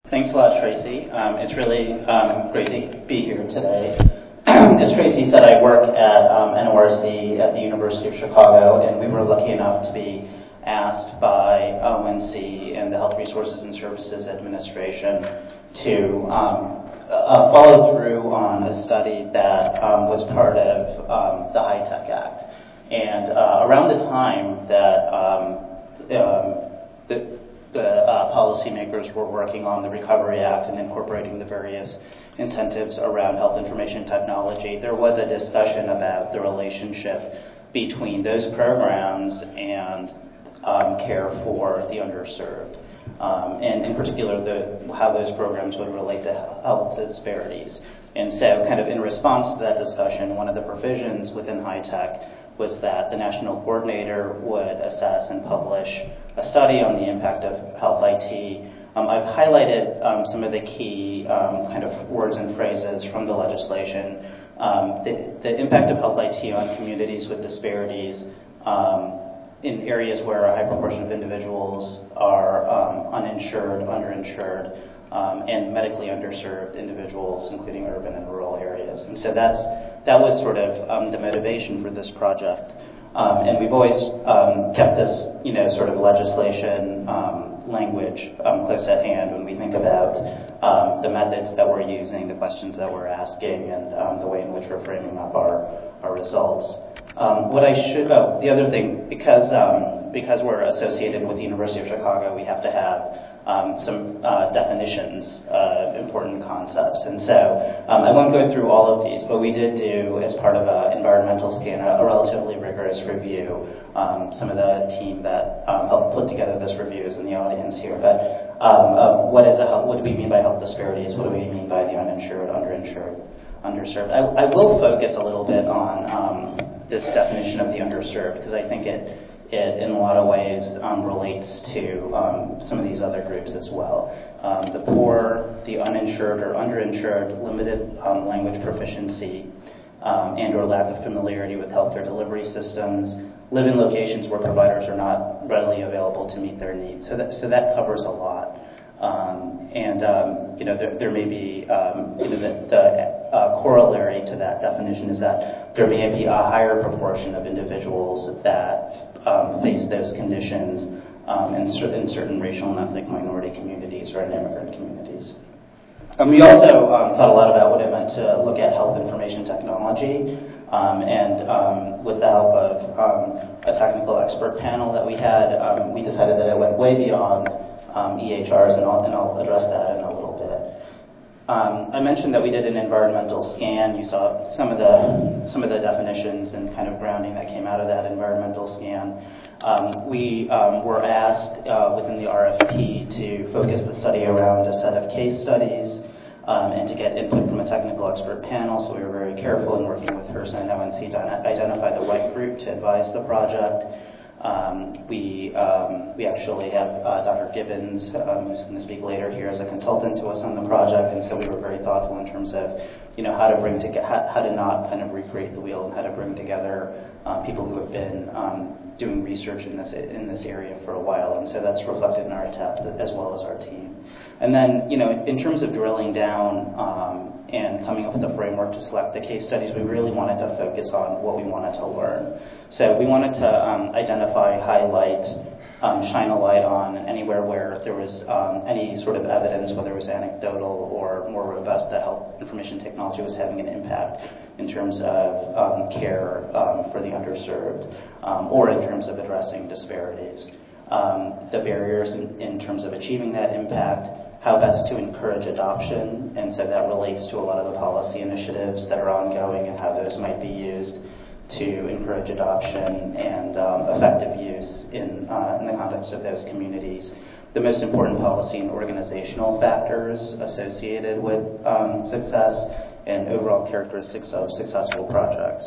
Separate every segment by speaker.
Speaker 1: Thanks a lot, Tracy. It's really great to be here today. As Tracy said, I work at NORC at the University of Chicago, and we were lucky enough to be asked by ONC and the Health Resources and Services Administration to follow through on a study that was part of the HITECH Act. And around the time that the policymakers were working on the Recovery Act and incorporating the various incentives around health information technology, there was a discussion about the relationship between those programs and care for the underserved, and in particular how those programs would relate to health disparities. And so kind of in response to that discussion, one of the provisions within HITECH was that the national coordinator would assess and publish a study on the impact of health IT. I've highlighted some of the key kind of words and phrases from the legislation. The impact of health IT on communities with disparities in areas where a high proportion of individuals are uninsured, underinsured, and medically underserved individuals, including urban and rural areas. And so that was sort of the motivation for this project. And we've always kept this, sort of legislation language close at hand when we think about the methods that we're using, the questions that we're asking, and the way in which we're framing up our results. The other thing, because we're associated with the University of Chicago, we have to have some definitions of important concepts. And so I won't go through all of these, but we did do, as part of an environmental scan, a relatively rigorous review. Some of the team that helped put together this review is in the audience here. But what do we mean by health disparities? What do we mean by the uninsured, underinsured, underserved? I will focus a little bit on this definition of the underserved, because I think it in a lot of ways relates to some of these other groups as well. The poor, the uninsured or underinsured, limited language proficiency, and or lack of familiarity with healthcare delivery systems, live in locations where providers are not readily available to meet their needs. So that covers a lot. There may be the corollary to that definition is that there may be a higher proportion of individuals that face those conditions in certain racial and ethnic minority communities or in immigrant communities. We also thought a lot about what it meant to look at health information technology, and with the help of a technical expert panel that we had, we decided that it went way beyond EHRs, and I'll address that in a little bit. I mentioned that we did an environmental scan. You saw some of the definitions and kind of grounding that came out of that environmental scan. We were asked within the RFP to focus the study around a set of case studies and to get input from a technical expert panel. So we were very careful in working with HRSA and ONC to identify the right group to advise the project. We actually have Dr. Gibbons, who's going to speak later here, as a consultant to us on the project, and so we were very thoughtful in terms of, how to not kind of recreate the wheel and how to bring together people who have been doing research in this area for a while, and so that's reflected in our TAP as well as our team. And then, in terms of drilling down and coming up with a framework to select the case studies, we really wanted to focus on what we wanted to learn. So we wanted to identify, highlight, shine a light on anywhere where there was any sort of evidence, whether it was anecdotal or more robust, that health information technology was having an impact in terms of care for the underserved, or in terms of addressing disparities. The barriers in terms of achieving that impact, how best to encourage adoption, and so that relates to a lot of the policy initiatives that are ongoing and how those might be used to encourage adoption and effective use in the context of those communities. The most important policy and organizational factors associated with success and overall characteristics of successful projects.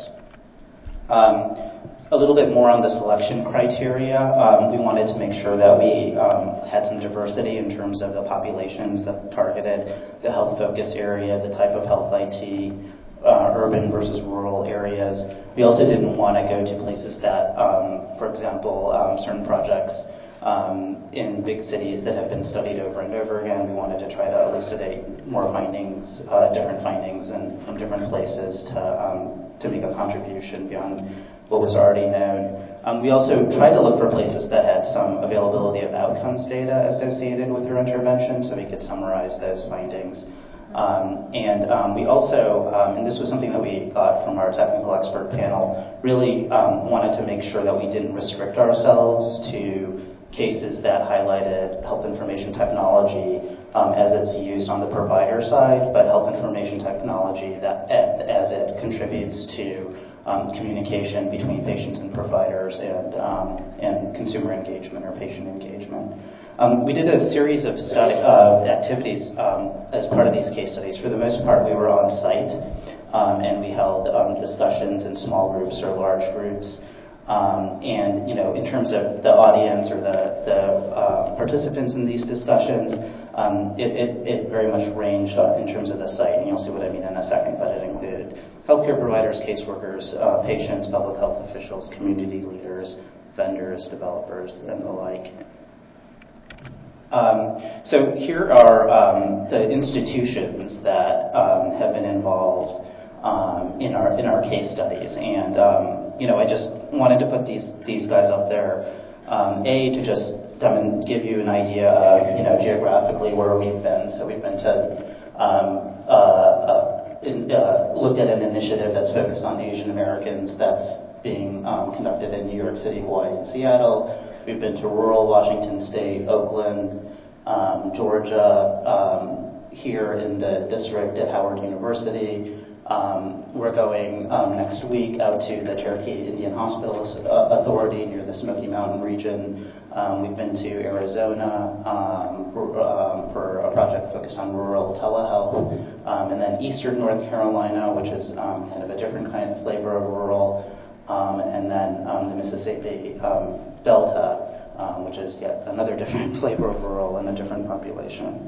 Speaker 1: A little bit more on the selection criteria. We wanted to make sure that we had some diversity in terms of the populations that targeted, the health focus area, the type of health IT, urban versus rural areas. We also didn't want to go to places that, for example, certain projects in big cities that have been studied over and over again. We wanted to try to elucidate more findings, different findings from different places to make a contribution beyond what was already known. We also tried to look for places that had some availability of outcomes data associated with their intervention so we could summarize those findings. We also, and this was something that we got from our technical expert panel, really wanted to make sure that we didn't restrict ourselves to cases that highlighted health information technology as it's used on the provider side, but health information technology that as it contributes to communication between patients and providers and consumer engagement or patient engagement. We did a series of activities as part of these case studies. For the most part, we were on site, and we held discussions in small groups or large groups. In terms of the audience or the participants in these discussions, it very much ranged in terms of the site, and you'll see what I mean in a second, but it included healthcare providers, caseworkers, patients, public health officials, community leaders, vendors, developers, and the like. So here are the institutions that have been involved in our case studies, and I just wanted to put these guys up there, to just give you an idea of geographically where we've been. So we've been to looked at an initiative that's focused on Asian Americans that's being conducted in New York City, Hawaii, and Seattle. We've been to rural Washington State, Oakland, Georgia, here in the district at Howard University. We're going next week out to the Cherokee Indian Hospital Authority near the Smoky Mountain region. We've been to Arizona for a project focused on rural telehealth, and then Eastern North Carolina, which is kind of a different kind of flavor of rural, and then the Mississippi Delta, which is yet another different flavor of rural and a different population.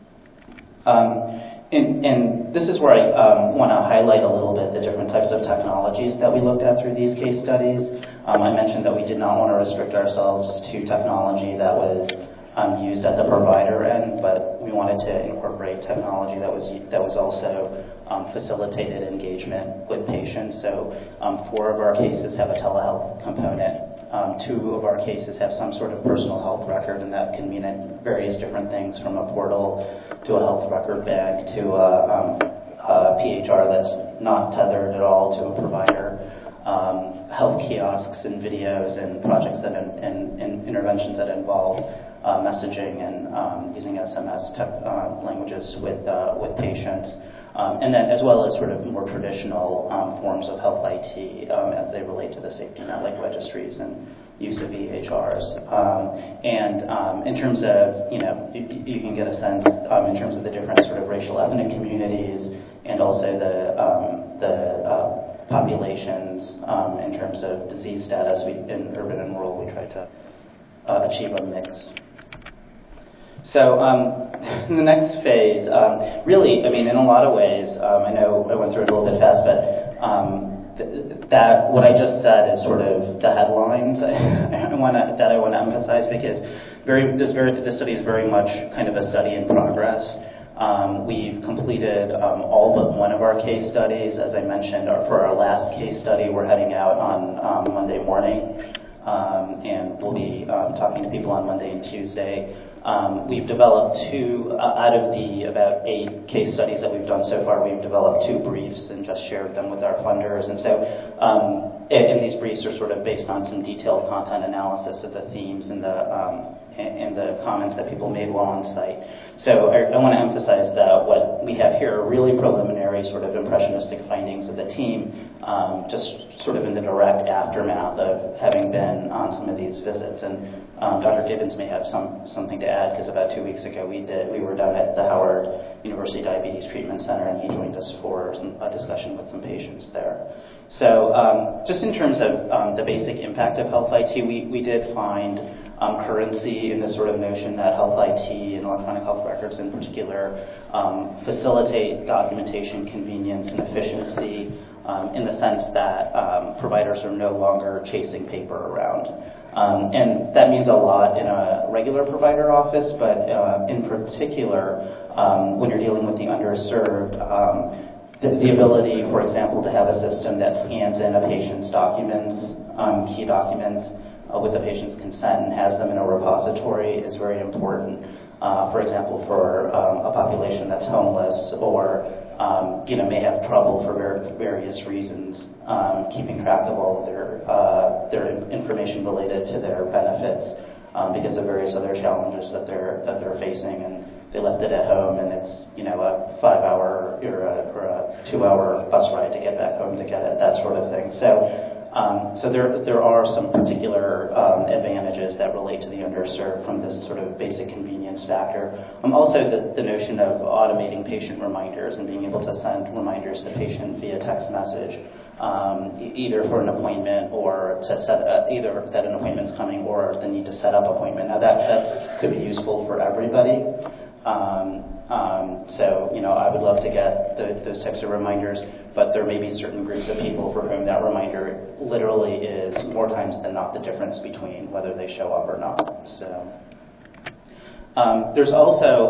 Speaker 1: And this is where I want to highlight a little bit the different types of technologies that we looked at through these case studies. I mentioned that we did not want to restrict ourselves to technology that was used at the provider end, but we wanted to incorporate technology that was also facilitated engagement with patients. So 4 of our cases have a telehealth component. 2 of our cases have some sort of personal health record, and that can mean various different things, from a portal to a health record bank to a PHR that's not tethered at all to a provider, health kiosks and videos and projects and interventions that involve messaging and using SMS type languages with patients. And then as well as sort of more traditional forms of health IT as they relate to the safety net, like registries and use of EHRs. In terms of, you can get a sense in terms of the different sort of racial ethnic communities and also the populations in terms of disease status. In urban and rural, we try to achieve a mix. So in the next phase, really, I mean, in a lot of ways, I know I went through it a little bit fast, but that what I just said is sort of the headlines I want to emphasize, because this study is very much kind of a study in progress. We've completed all but one of our case studies. As I mentioned, for our last case study, we're heading out on Monday morning, and we'll be talking to people on Monday and Tuesday. We've developed 2, out of the about 8 case studies that we've done so far, we've developed 2 briefs and just shared them with our funders. And so, and these briefs are sort of based on some detailed content analysis of the themes and the comments that people made while on site. So I want to emphasize that what we have here are really preliminary sort of impressionistic findings of the team, just sort of in the direct aftermath of having been on some of these visits. And Dr. Gibbons may have something to add, because about 2 weeks ago we were down at the Howard University Diabetes Treatment Center, and he joined us for a discussion with some patients there. So just in terms of the basic impact of health IT, we did find currency in this sort of notion that health IT and electronic health records in particular facilitate documentation, convenience, and efficiency in the sense that providers are no longer chasing paper around. And that means a lot in a regular provider office, but in particular, when you're dealing with the underserved, the ability, for example, to have a system that scans in a patient's documents, key documents, with the patient's consent and has them in a repository is very important. For example, for a population that's homeless or may have trouble for various reasons keeping track of all of their information related to their benefits because of various other challenges that they're facing, and they left it at home, and it's a 5-hour or a 2-hour bus ride to get back home to get it, that sort of thing. So there are some particular advantages that relate to the underserved from this sort of basic convenience factor. Also the notion of automating patient reminders and being able to send reminders to patient via text message, either for an appointment or to set either that an appointment's coming or the need to set up appointment. Now that could be useful for everybody. So I would love to get those types of reminders, but there may be certain groups of people for whom that reminder literally is more times than not the difference between whether they show up or not. So there's also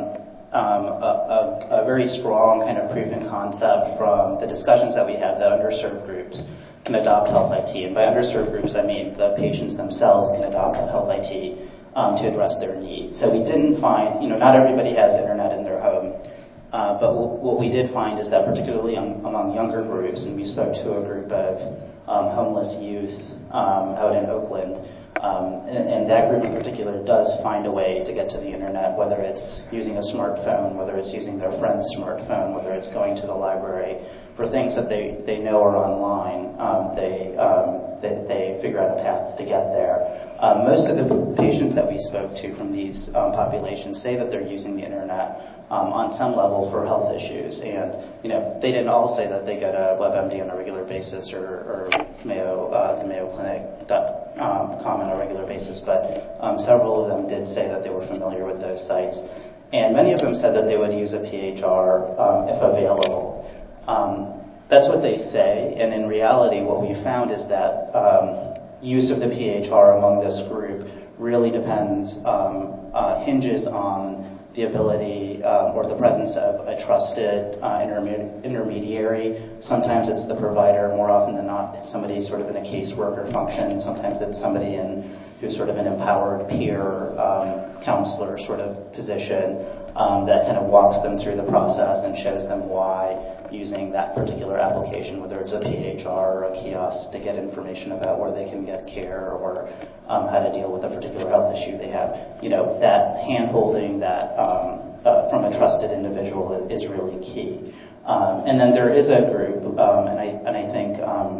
Speaker 1: a very strong kind of proven concept from the discussions that we have that underserved groups can adopt health IT. And by underserved groups, I mean the patients themselves can adopt health IT to address their needs. So we didn't find, not everybody has internet in their home, but what we did find is that particularly among younger groups, and we spoke to a group of homeless youth out in Oakland, and that group in particular does find a way to get to the internet, whether it's using a smartphone, whether it's using their friend's smartphone, whether it's going to the library. For things that they know are online, they figure out a path to get there. Most of the patients that we spoke to from these populations say that they're using the internet on some level for health issues, and they didn't all say that they go to WebMD on a regular basis or Mayo, the Mayo Clinic.com on a regular basis, but several of them did say that they were familiar with those sites, and many of them said that they would use a PHR if available. That's what they say, and in reality what we found is that use of the PHR among this group really hinges on the ability or the presence of a trusted intermediary. Sometimes it's the provider, more often than not it's somebody sort of in a caseworker function, sometimes it's somebody who's sort of an empowered peer counselor sort of position that kind of walks them through the process and shows them why using that particular application, whether it's a PHR or a kiosk, to get information about where they can get care or how to deal with a particular health issue they have. That hand-holding that from a trusted individual is really key. And then there is a group, and I think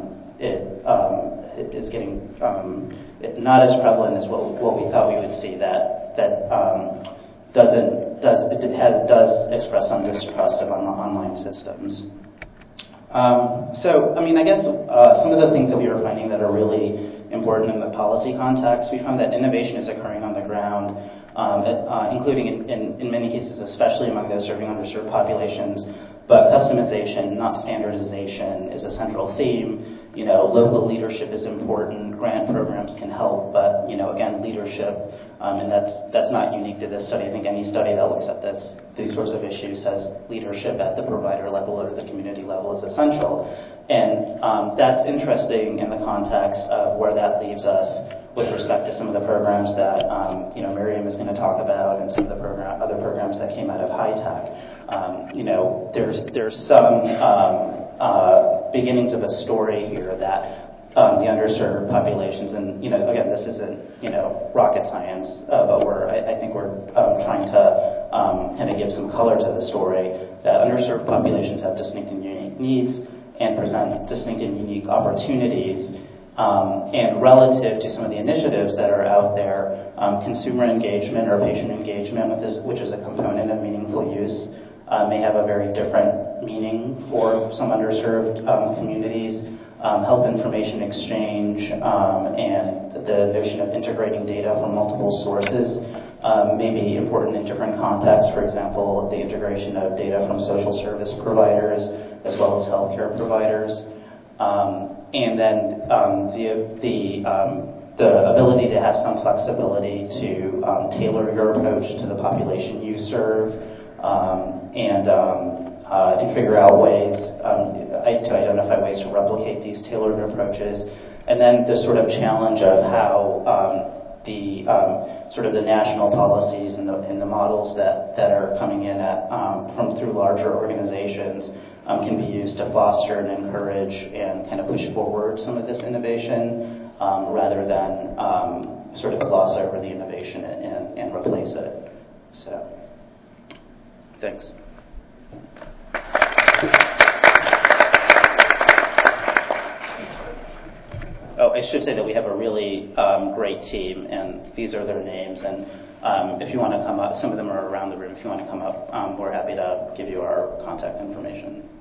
Speaker 1: it is getting not as prevalent as what we thought we would see, that does express some distrust of online systems. So, I guess some of the things that we were finding that are really important in the policy context, we found that innovation is occurring on the ground, including in many cases, especially among those serving underserved populations, but customization, not standardization, is a central theme. Local leadership is important. Grant programs can help, but again, leadership, and that's not unique to this study. I think any study that looks at these sorts of issues says leadership at the provider level or the community level is essential, and that's interesting in the context of where that leaves us with respect to some of the programs that Miriam is going to talk about, and some of the other programs that came out of high tech. There's some beginnings of a story here that the underserved populations, and again, this isn't rocket science, but I think we're trying to kind of give some color to the story, that underserved populations have distinct and unique needs and present distinct and unique opportunities. And relative to some of the initiatives that are out there, consumer engagement or patient engagement with this, which is a component of meaningful use, may have a very different meaning for some underserved communities. Health information exchange and the notion of integrating data from multiple sources may be important in different contexts. For example, the integration of data from social service providers as well as healthcare providers. And then the the ability to have some flexibility to tailor your approach to the population you serve, and figure out ways to identify ways to replicate these tailored approaches. And then the sort of challenge of how the sort of the national policies and the models that are coming in from through larger organizations can be used to foster and encourage and kind of push forward some of this innovation rather than sort of gloss over the innovation and replace it. So, thanks. Oh, I should say that we have a really great team, and these are their names. And if you want to come up, some of them are around the room. If you want to come up, we're happy to give you our contact information.